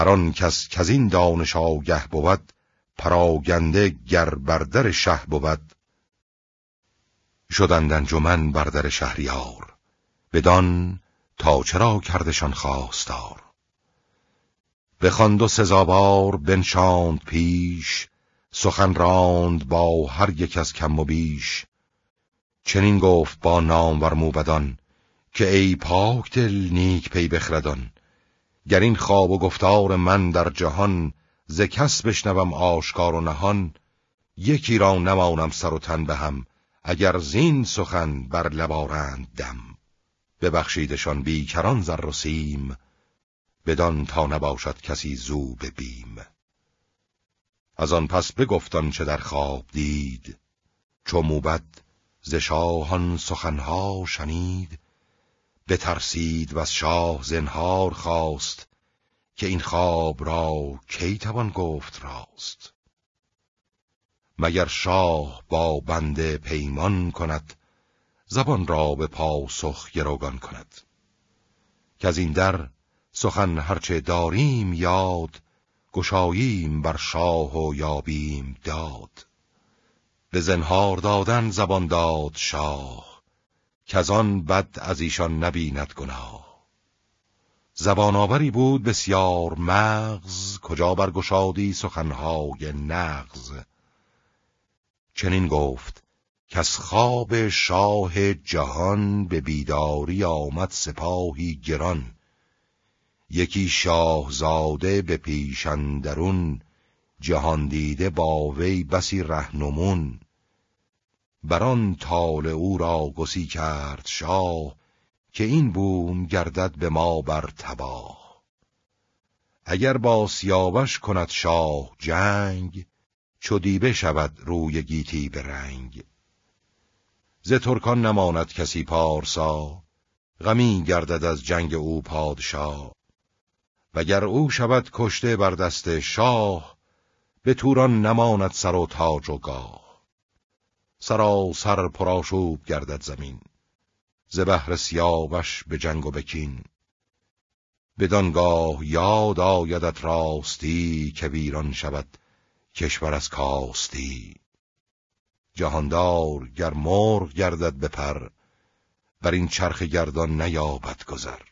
هر آن کس که از این دانش آگه بود، پراگنده گر بر در شه بود. شدند انجمن بر در شهریار، بدان تا چرا کردشان خواستار. بخواند و سزاوار بنشاند پیش، سخن راند با هر یک از کم و بیش. چنین گفت با نامور موبدان، که ای پاک دل نیک پی بخردان. گر این خواب و گفتار من در جهان، ز کس بشنوم آشکار و نهان. یکی را نمانم سر و تن به هم، اگر زین سخن بر لب آرند دم. ببخشیدشان بیکران زر و سیم، بدان تا نباشد کسی زو به بیم. از آن پس بگفتان چه در خواب دید، چو موبد ز شاهان سخنها شنید. بترسید و از شاه زنهار خواست، که این خواب را کی توان گفت راست. مگر شاه با بنده پیمان کند، زبان را به پاسخ گروگان کند. که از این در سخن هرچه داریم یاد، گشاییم بر شاه و یابیم داد. به زنهار دادن زبان داد شاه، که از آن بد از ایشان نبیند گناه. زبان آوری بود بسیار مغز، کجا برگشادی سخنهای نغز. چنین گفت که از خواب شاه جهان، به بیداری آمد سپاهی گران. یکی شاهزاده به پیش اندرون، جهان دیده با وی بسی رهنمون. بران طالع او را گسی کرد شاه، که این بوم گردد به ما بر تباه. اگر با سیاوش کند شاه جنگ، چو دیبه شود روی گیتی به رنگ. ز ترکان نماند کسی پارسا، غمی گردد از جنگ او پادشاه. وگر او شود کشته بر دست شاه، به توران نماند سر و تاج و گاه. سراسر پرآشوب گردد زمین، ز بهر سیاوش به جنگ و بکین. بدانگاه یاد آیدت راستی، که ویران شود کشور از کاستی. جهاندار گر مرغ گردد به پر، بر این چرخ گردان نیابد گذر.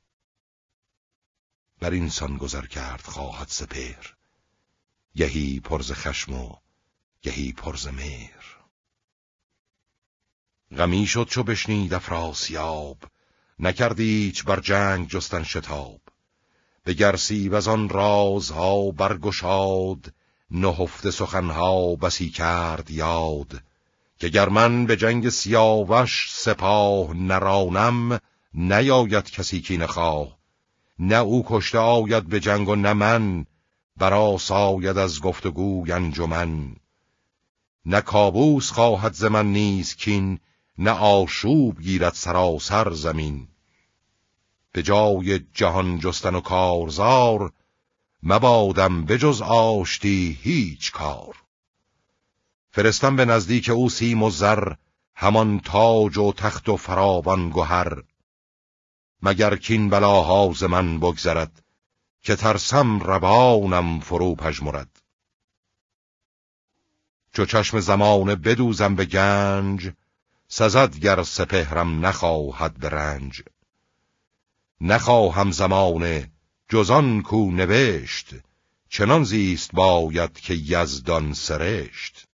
بر این سان گذر کرد خواهد سپهر، گهی پر ز خشم و گهی پر ز مهر. غمی شد چو بشنید افراسیاب، نکرد ایچ بر جنگ جستن شتاب. به گرسیب از آن رازها برگشاد، نهفته سخنها بسی کرد یاد. که گر من به جنگ سیاوش سپاه نرانم، نیاید کسی کینه خواه. نه او کشته آید به جنگ و نه من، برآساید از گفتگوی انجمن. نه کابوس خواهد ز من نیز کین، نه آشوب گیرد سراسر زمین. به جای جهان جستن و کارزار، مبادم به جز آشتی هیچ کار. فرستم به نزدیک او سیم و زر، همان تاج و تخت و فراوان گهر. مگر کین بلاها ز من بگذرد، که ترسم روانم فرو پژمرد. چو چشم زمانه بدوزم به گنج، سزد گر سپهرم نخواهد به رنج. نخواهم زمانه جزان کو نوشت، چنان زیست باید که یزدان سرشت.